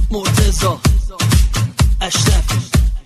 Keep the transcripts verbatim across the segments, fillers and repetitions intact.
مرتضی اشرفی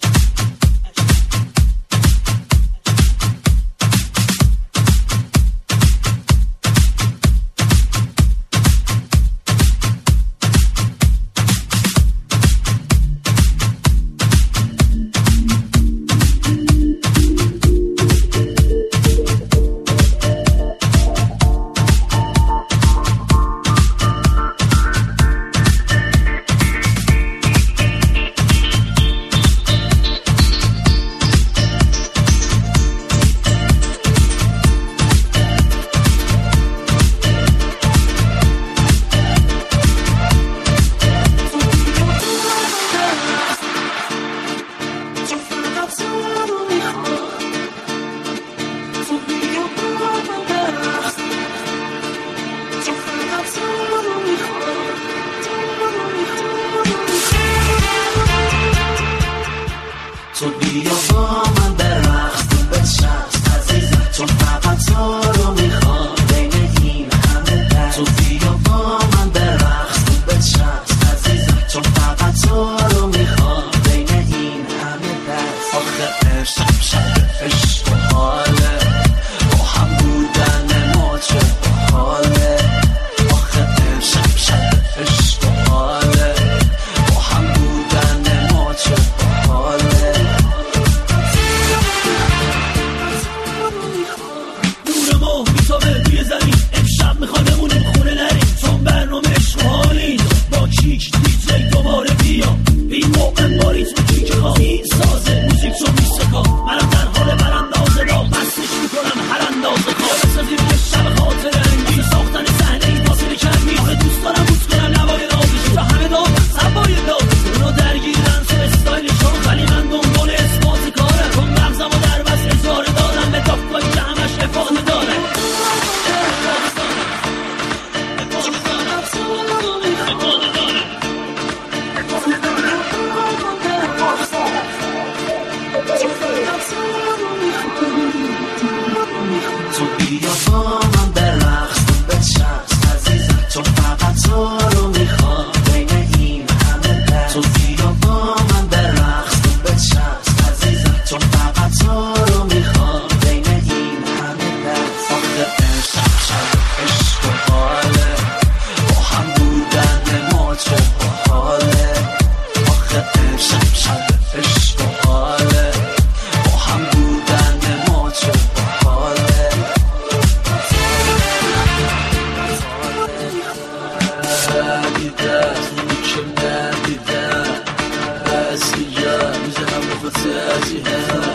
تو بیا با من برقص تو بچست عزیزم تو فقط تو رو میخوام بین این همه در تو بیا با من برقص تو بچست عزیزم تو فقط تو رو میخوام بین این همه در آخه عشق شب عشق و حاله با هم بودن ما چه باحاله آخه عشق شب عشق و حاله با هم بودن ما چه باحاله توی زمین امشب میخوام بمونیم خونه نریم چون برنامه اشغالی با کیک دیجی دوباره بیا این موقع با ریتم کیک خواهی سازه موزیک رو میسکا منم در حال براندازه دا بسش میکنم هر اندازه خواه بسازیم یه شب خاطر انگیز ساختن صحنه این فاصله کمی آخه دوست دارم بوز کنم نوای نازش تا همه دادن سبای دادش اونو درگیرن تو استایلشون خلی من دنبال اثبات کارم کن مغزم و در بس اجاره دارم به دافتایی که همش افاده داره تو بیا با من برقص تو بچست عزیزم تو فقط تو رو میخوام بین این همه در تو بیا با من برقص تو بچست عزیزم تو فقط تو رو میخوام بین این همه در آخه عشق شب عشق و حاله با هم بودن ما چه باحاله آخه عشق شب عشق و حاله با هم بودن ما چه باحاله ندیدت اونی که ندیدم بعضی ها میزنم و فتحی هم